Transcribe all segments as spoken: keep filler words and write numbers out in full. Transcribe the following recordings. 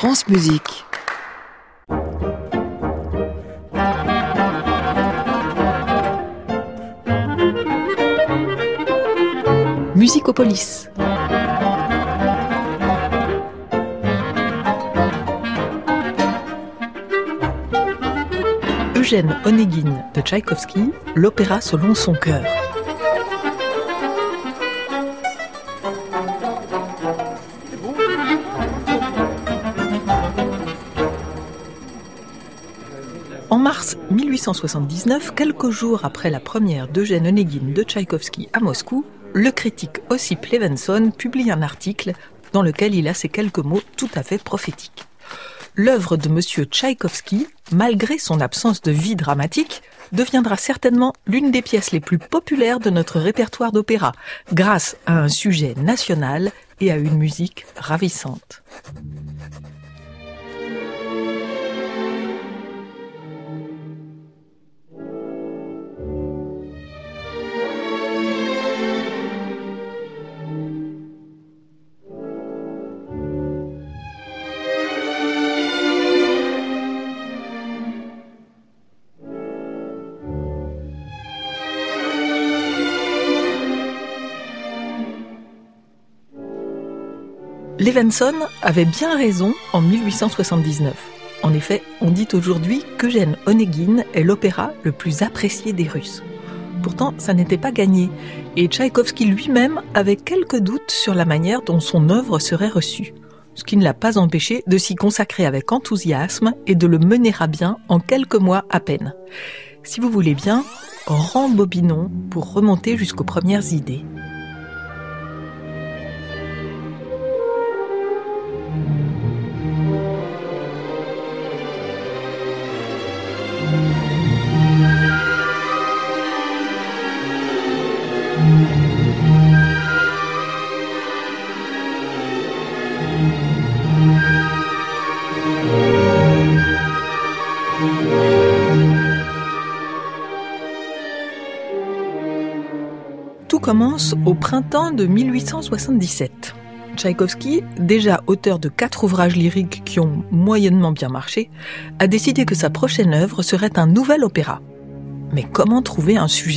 France Musique. Musicopolis. Eugène Onégine de Tchaïkovski, l'opéra selon son cœur. En mars mille huit cent soixante-dix-neuf, quelques jours après la première d'Eugène Onégine de Tchaïkovski à Moscou, le critique Ossip Levenson publie un article dans lequel il a ces quelques mots tout à fait prophétiques. L'œuvre de monsieur Tchaïkovski, malgré son absence de vie dramatique, deviendra certainement l'une des pièces les plus populaires de notre répertoire d'opéra, grâce à un sujet national et à une musique ravissante. Levenson avait bien raison en mille huit cent soixante-dix-neuf. En effet, on dit aujourd'hui qu'Eugène Onégine est l'opéra le plus apprécié des Russes. Pourtant, ça n'était pas gagné, et Tchaïkovski lui-même avait quelques doutes sur la manière dont son œuvre serait reçue, ce qui ne l'a pas empêché de s'y consacrer avec enthousiasme et de le mener à bien en quelques mois à peine. Si vous voulez bien, rembobinons pour remonter jusqu'aux premières idées. Tout commence au printemps de mille huit cent soixante-dix-sept. Tchaïkovski, déjà auteur de quatre ouvrages lyriques qui ont moyennement bien marché, a décidé que sa prochaine œuvre serait un nouvel opéra. Mais comment trouver un sujet ?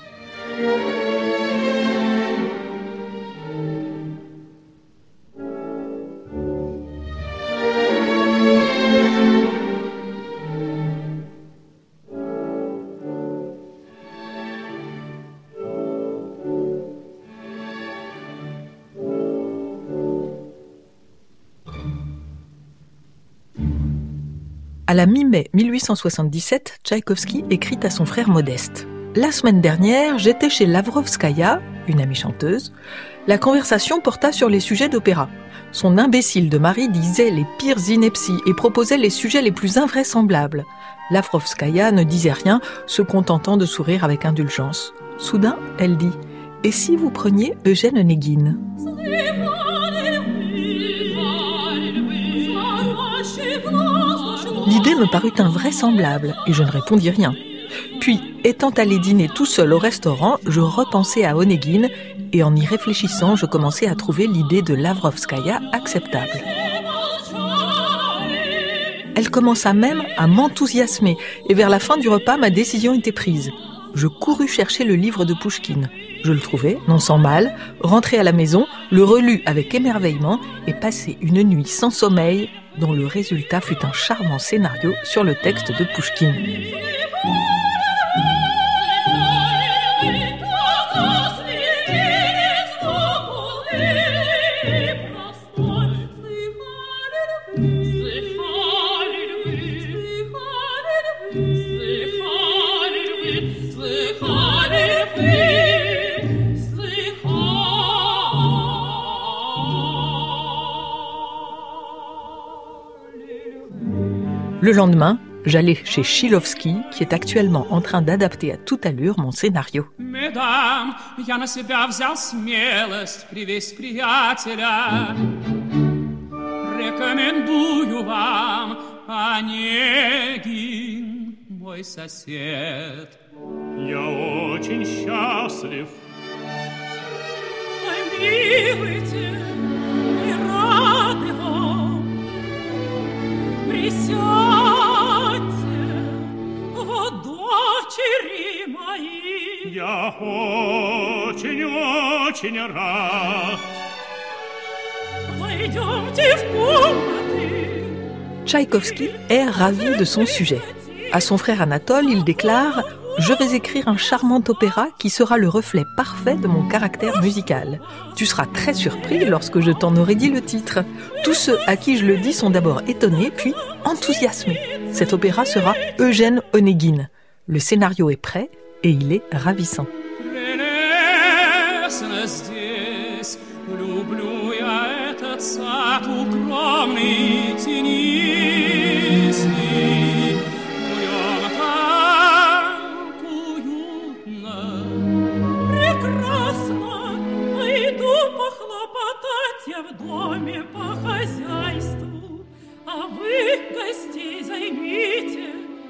À la mi-mai mille huit cent soixante-dix-sept, Tchaïkovski écrit à son frère Modeste. « La semaine dernière, j'étais chez Lavrovskaya, une amie chanteuse. La conversation porta sur les sujets d'opéra. Son imbécile de mari disait les pires inepties et proposait les sujets les plus invraisemblables. Lavrovskaya ne disait rien, se contentant de sourire avec indulgence. Soudain, elle dit « Et si vous preniez Eugène Onégine ?» L'idée me parut invraisemblable et je ne répondis rien. Puis, étant allé dîner tout seul au restaurant, je repensai à Onégine et en y réfléchissant, je commençai à trouver l'idée de Lavrovskaya acceptable. Elle commença même à m'enthousiasmer et vers la fin du repas, ma décision était prise. Je courus chercher le livre de Pouchkine. Je le trouvai, non sans mal, rentrai à la maison, le relus avec émerveillement et passai une nuit sans sommeil dont le résultat fut un charmant scénario sur le texte de Pouchkine. Le lendemain, j'allai chez Chilovski, qui est actuellement en train d'adapter à toute allure mon scénario. Mesdames, я на себя взял смелость привезть приятеля. Рекомендую вам Онегин, мой сосед. Я очень счастлив. Помилуйте, и рады вам. очень рад. Пойдемте в комнаты. Tchaïkovski est ravi de son sujet. À son frère Anatole, il déclare « Je vais écrire un charmant opéra qui sera le reflet parfait de mon caractère musical. Tu seras très surpris lorsque je t'en aurai dit le titre. Tous ceux à qui je le dis sont d'abord étonnés, puis enthousiasmés. Cet opéra sera Eugène Onégine. Le scénario est prêt et il est ravissant. » В доме по хозяйству, а вы гостей займите.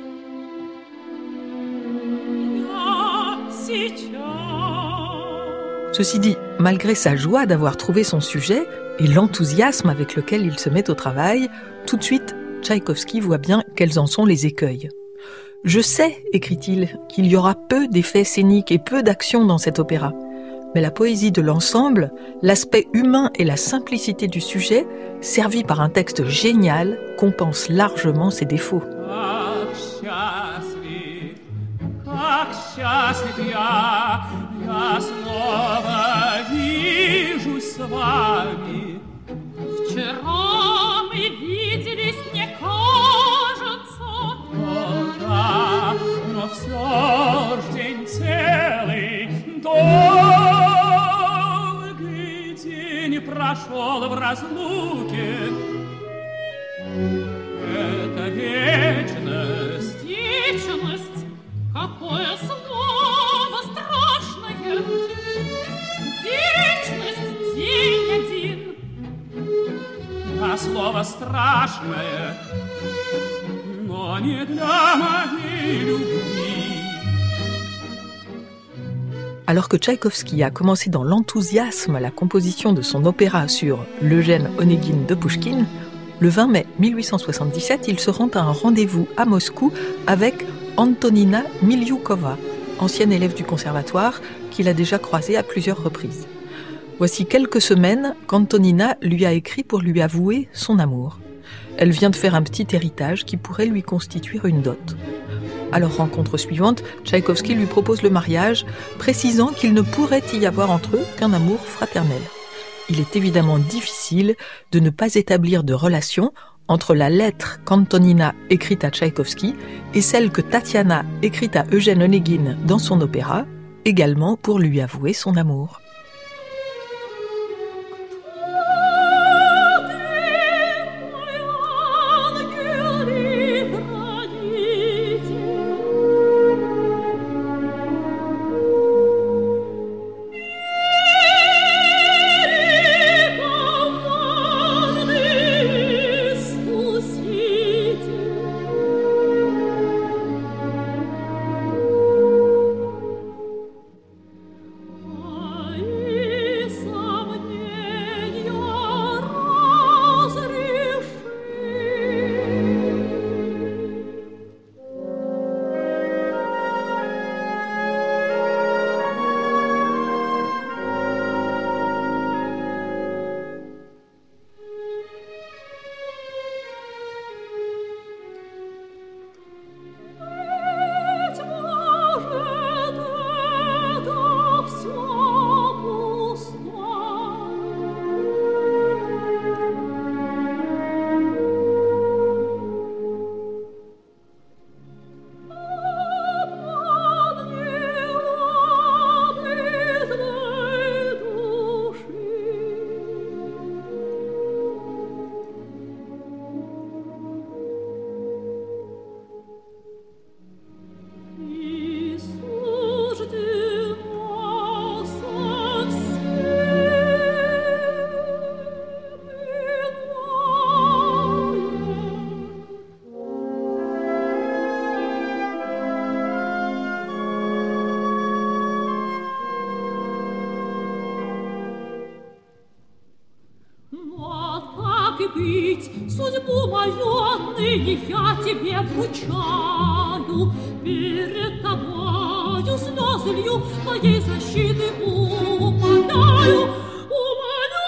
Я сейчас. Ceci dit, malgré sa joie d'avoir trouvé son sujet et l'enthousiasme avec lequel il se met au travail, tout de suite, Tchaïkovski voit bien quels en sont les écueils. « Je sais, écrit-il, qu'il y aura peu d'effets scéniques et peu d'action dans cet opéra. Mais la poésie de l'ensemble, l'aspect humain et la simplicité du sujet, servis par un texte génial, compensent largement ses défauts. » Прошел в разлуке. Это вечность. Вечность? Какое слово страшное! Вечность — день один. А слово страшное, но не для моей любви. Alors que Tchaïkovski a commencé dans l'enthousiasme la composition de son opéra sur l'Eugène Onégine de Pouchkine, le vingt mai mille huit cent soixante-dix-sept, il se rend à un rendez-vous à Moscou avec Antonina Miliukova, ancienne élève du conservatoire qu'il a déjà croisée à plusieurs reprises. Voici quelques semaines qu'Antonina lui a écrit pour lui avouer son amour. Elle vient de faire un petit héritage qui pourrait lui constituer une dot. À leur rencontre suivante, Tchaïkovski lui propose le mariage, précisant qu'il ne pourrait y avoir entre eux qu'un amour fraternel. Il est évidemment difficile de ne pas établir de relation entre la lettre qu'Antonina écrit à Tchaïkovski et celle que Tatiana écrit à Eugène Onégine dans son opéra, également pour lui avouer son amour. забыть судьбу мою, ныне я тебе вручаю. Перед тобою слезы лью, твоей защиты умоляю, умоляю.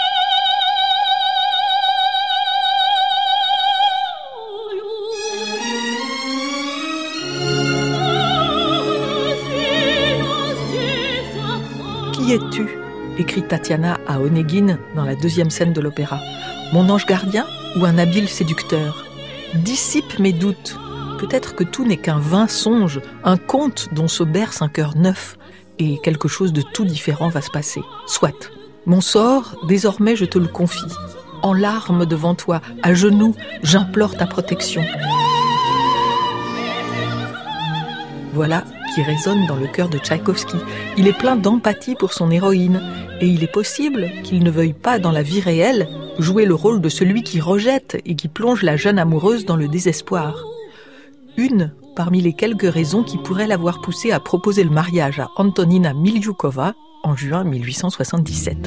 Qui es-tu ? Écrit Tatiana à Onegin dans la deuxième scène de l'opéra. Mon ange gardien ou un habile séducteur ? Dissipe mes doutes. Peut-être que tout n'est qu'un vain songe, un conte dont se berce un cœur neuf, et quelque chose de tout différent va se passer. Soit. Mon sort, désormais je te le confie. En larmes devant toi, à genoux, j'implore ta protection. Voilà qui résonne dans le cœur de Tchaïkovski. Il est plein d'empathie pour son héroïne, et il est possible qu'il ne veuille pas, dans la vie réelle, jouer le rôle de celui qui rejette et qui plonge la jeune amoureuse dans le désespoir. Une parmi les quelques raisons qui pourraient l'avoir poussé à proposer le mariage à Antonina Miliukova en juin mille huit cent soixante-dix-sept.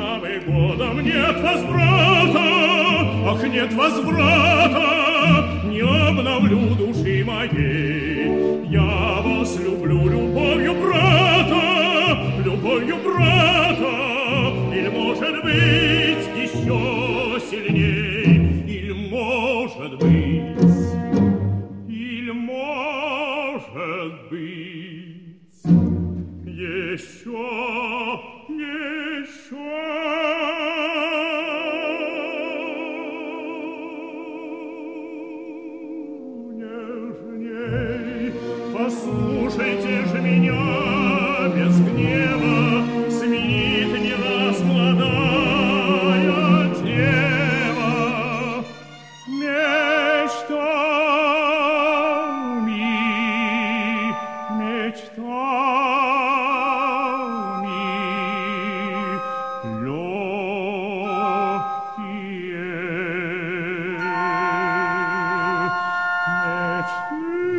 Я вас люблю любовью брата, любовью брата, или, может быть, еще сильней, или, может быть, или, может быть, еще, еще. Послушайте же меня без гнева, сменит не раз молодая дева мечтами, мечтами легкие мечты.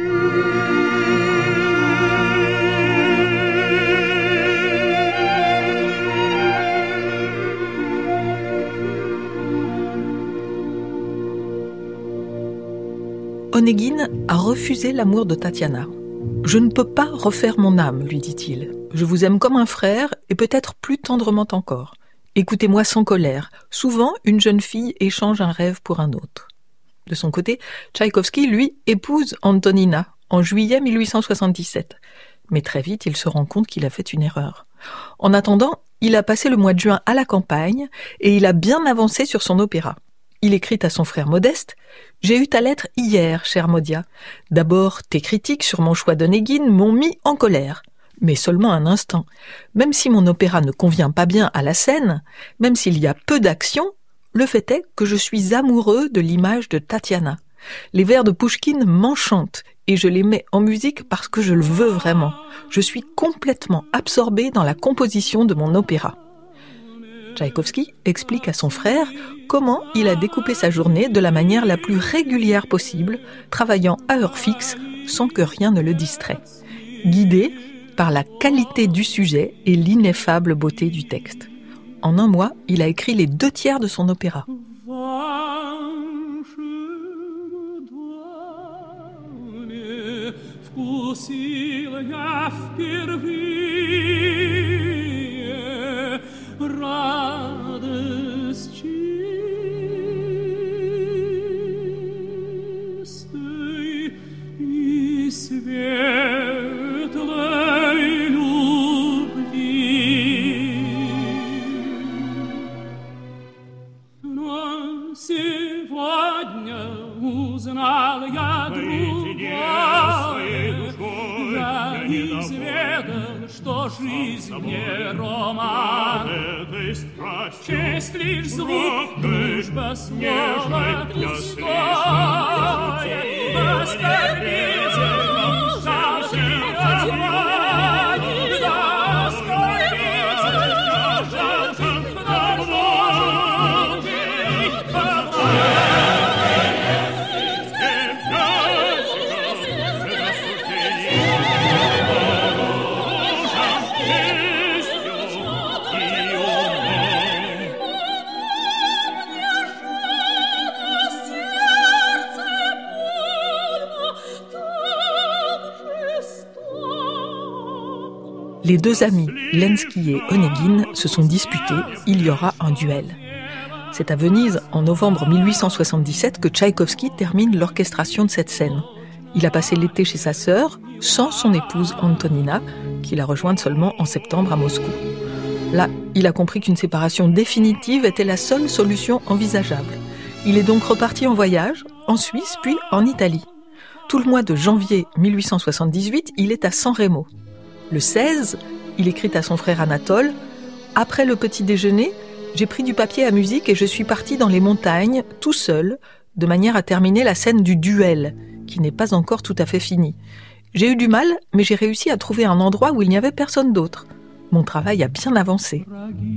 Onegin a refusé l'amour de Tatiana. « Je ne peux pas refaire mon âme, lui dit-il. Je vous aime comme un frère et peut-être plus tendrement encore. Écoutez-moi sans colère. Souvent, une jeune fille échange un rêve pour un autre. » De son côté, Tchaïkovski, lui, épouse Antonina en juillet mille huit cent soixante-dix-sept. Mais très vite, il se rend compte qu'il a fait une erreur. En attendant, il a passé le mois de juin à la campagne et il a bien avancé sur son opéra. Il écrit à son frère Modeste « J'ai eu ta lettre hier, chère Modia. D'abord, tes critiques sur mon choix d'Onegin m'ont mis en colère. Mais seulement un instant. Même si mon opéra ne convient pas bien à la scène, même s'il y a peu d'action, le fait est que je suis amoureux de l'image de Tatiana. Les vers de Pouchkine m'enchantent et je les mets en musique parce que je le veux vraiment. Je suis complètement absorbé dans la composition de mon opéra. » Tchaïkovski explique à son frère comment il a découpé sa journée de la manière la plus régulière possible, travaillant à heure fixe sans que rien ne le distrait, guidé par la qualité du sujet et l'ineffable beauté du texte. En un mois, il a écrit les deux tiers de son opéra. Радость чистой и светлой любви. Но сегодня узнал я другое, я изведал, что жизнь не роман. Честь лишь звук, дружба снова близкая, оскорбительно жалкий отваги, оскорбительно жалкий Les deux amis, Lenski et Onegin, se sont disputés, il y aura un duel. C'est à Venise, en novembre mille huit cent soixante-dix-sept, que Tchaïkovski termine l'orchestration de cette scène. Il a passé l'été chez sa sœur, sans son épouse Antonina, qu'il a rejointe seulement en septembre à Moscou. Là, il a compris qu'une séparation définitive était la seule solution envisageable. Il est donc reparti en voyage, en Suisse, puis en Italie. Tout le mois de janvier mille huit cent soixante-dix-huit, il est à San Remo. Le seize, il écrit à son frère Anatole « Après le petit déjeuner, j'ai pris du papier à musique et je suis parti dans les montagnes, tout seul, de manière à terminer la scène du duel, qui n'est pas encore tout à fait finie. J'ai eu du mal, mais j'ai réussi à trouver un endroit où il n'y avait personne d'autre. Mon travail a bien avancé. »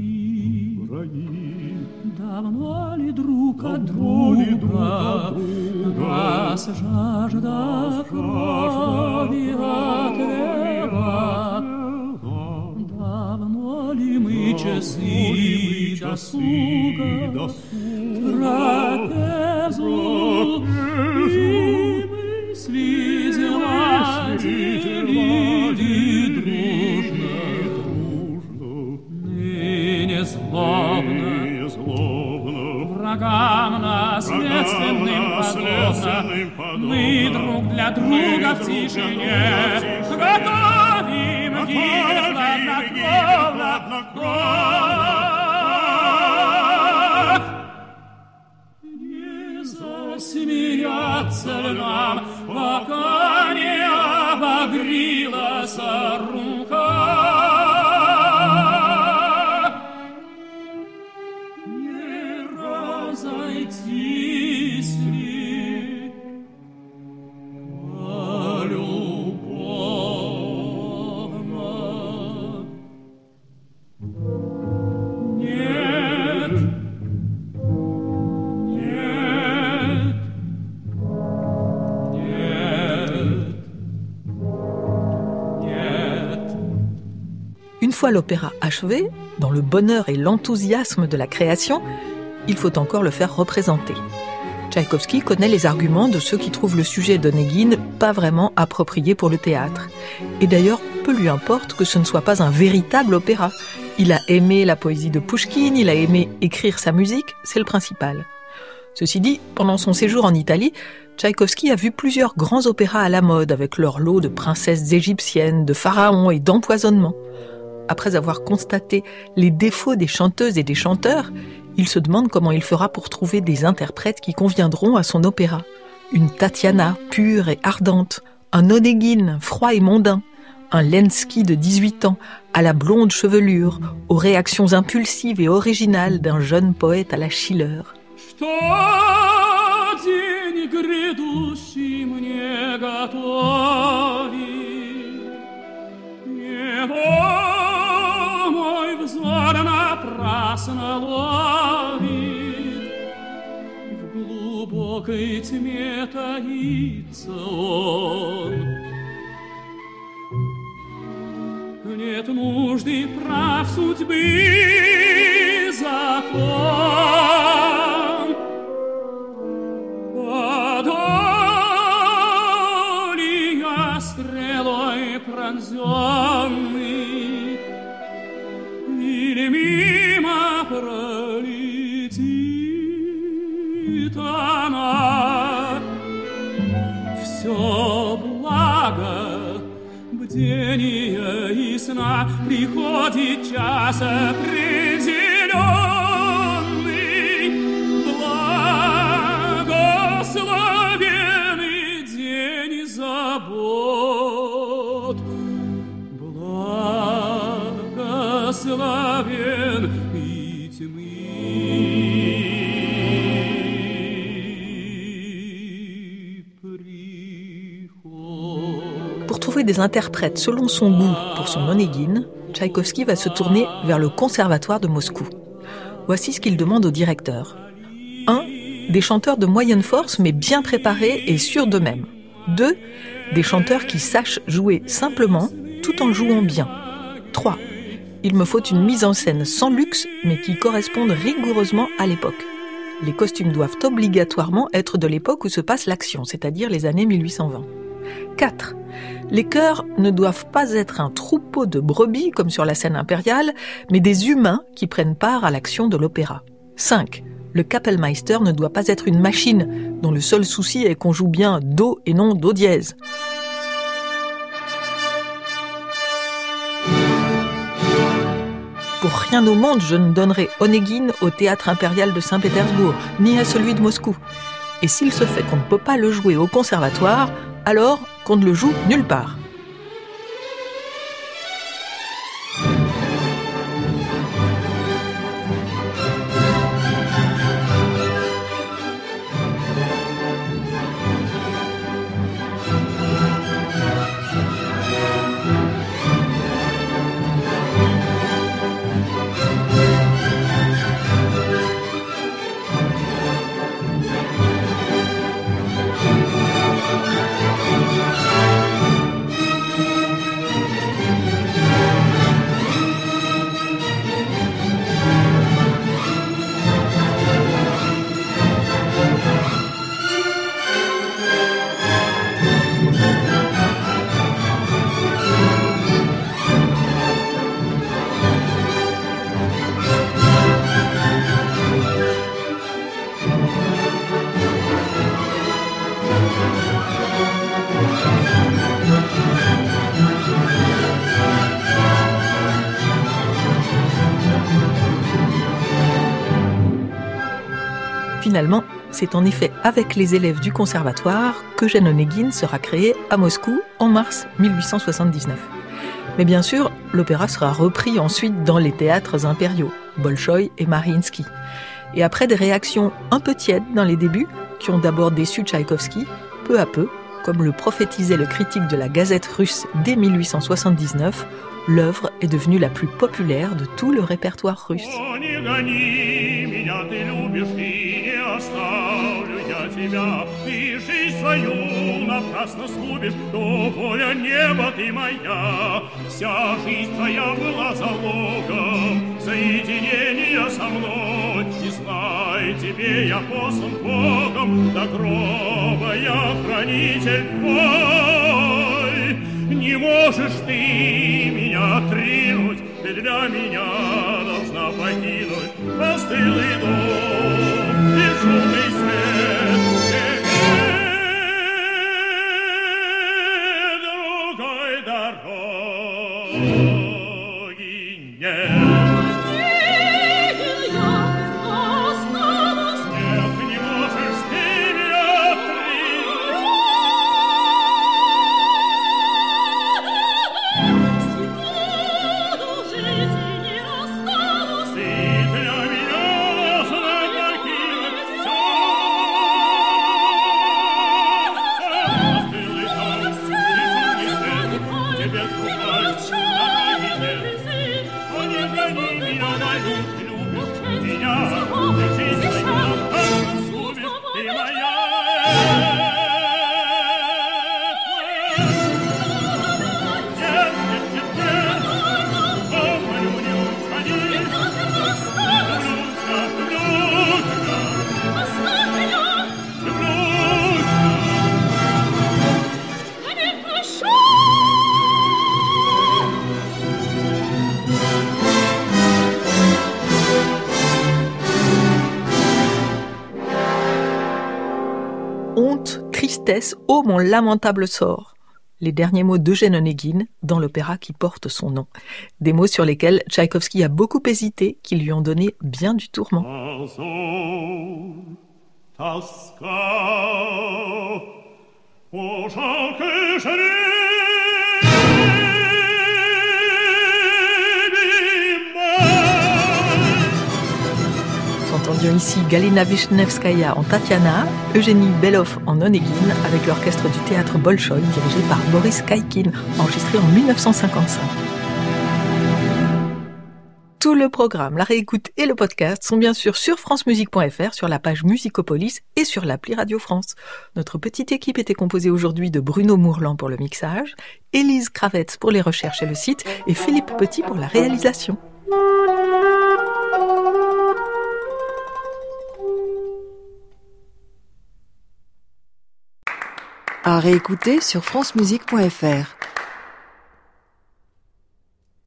Врагам наследственным подобно, мы друг для друга в тишине готовим гибель хладнокровно. Не засмеяться ли нам, пока не обогрелась рука? Une fois l'opéra achevé, dans le bonheur et l'enthousiasme de la création, il faut encore le faire représenter. Tchaïkovski connaît les arguments de ceux qui trouvent le sujet d'Onegin pas vraiment approprié pour le théâtre. Et d'ailleurs, peu lui importe que ce ne soit pas un véritable opéra. Il a aimé la poésie de Pouchkine, il a aimé écrire sa musique, c'est le principal. Ceci dit, pendant son séjour en Italie, Tchaïkovski a vu plusieurs grands opéras à la mode avec leur lot de princesses égyptiennes, de pharaons et d'empoisonnements. Après avoir constaté les défauts des chanteuses et des chanteurs, il se demande comment il fera pour trouver des interprètes qui conviendront à son opéra. Une Tatiana pure et ardente, un Onegin froid et mondain, un Lenski de dix-huit ans à la blonde chevelure, aux réactions impulsives et originales d'un jeune poète à la Schiller. Взор напрасно ловит, в глубокой тьме таится он. Нет нужды прав судьбы закон, подоли я стрелой пронзенный, или мимо пролетит она. Все благо бдения и сна, приходит час определенный, благословенный день забот. Благословен и тьмы приход. Pour trouver des interprètes selon son goût pour son Onegin, Tchaïkovski va se tourner vers le Conservatoire de Moscou. Voici ce qu'il demande au directeur. un. Des chanteurs de moyenne force mais bien préparés et sûrs d'eux-mêmes. deux. Des chanteurs qui sachent jouer simplement tout en jouant bien. trois. Il me faut une mise en scène sans luxe, mais qui corresponde rigoureusement à l'époque. Les costumes doivent obligatoirement être de l'époque où se passe l'action, c'est-à-dire les années mille huit cent vingt. quatre. Les chœurs ne doivent pas être un troupeau de brebis comme sur la scène impériale, mais des humains qui prennent part à l'action de l'opéra. cinq. Le Kapellmeister ne doit pas être une machine dont le seul souci est qu'on joue bien Do et non Do dièse. Pour rien au monde, je ne donnerai Onegin au théâtre impérial de Saint-Pétersbourg, ni à celui de Moscou. Et s'il se fait qu'on ne peut pas le jouer au conservatoire, alors qu'on ne le joue nulle part. Finalement, c'est en effet avec les élèves du conservatoire qu'Eugène Onegin sera créé à Moscou en mars mille huit cent soixante-dix-neuf. Mais bien sûr, l'opéra sera repris ensuite dans les théâtres impériaux, Bolchoï et Mariinsky. Et après des réactions un peu tièdes dans les débuts, qui ont d'abord déçu Tchaïkovski, peu à peu, comme le prophétisait le critique de la Gazette russe dès mille huit cent soixante-dix-neuf, l'œuvre est devenue la plus populaire de tout le répertoire russe. Оставлю я тебя, ты жизнь свою напрасно сгубишь, то воля неба ты моя. Вся жизнь твоя была залогом соединения со мной. И знай, тебе я послан Богом, до гроба я хранитель твой. Не можешь ты меня отринуть, ты для меня должна покинуть постылый дом. Шумный свет, другой дороги нет. Нет, не можешь ты меня отринуть. С ним буду жить и не расстанусь. Ты для меня должна покинуть. Honte, tristesse, ô mon lamentable sort. Les derniers mots d'Eugène Onegin dans l'opéra qui porte son nom. Des mots sur lesquels Tchaïkovski a beaucoup hésité, qui lui ont donné bien du tourment. Entendions ici Galina Vishnevskaya en Tatiana, Eugénie Belov en Onegin avec l'orchestre du théâtre Bolchoï dirigé par Boris Kaikin, enregistré en mille neuf cent cinquante-cinq. Tout le programme, la réécoute et le podcast sont bien sûr sur francemusique point f r, sur la page Musicopolis et sur l'appli Radio France. Notre petite équipe était composée aujourd'hui de Bruno Mourlan pour le mixage, Élise Kravetz pour les recherches et le site et Philippe Petit pour la réalisation. À réécouter sur francemusique point f r.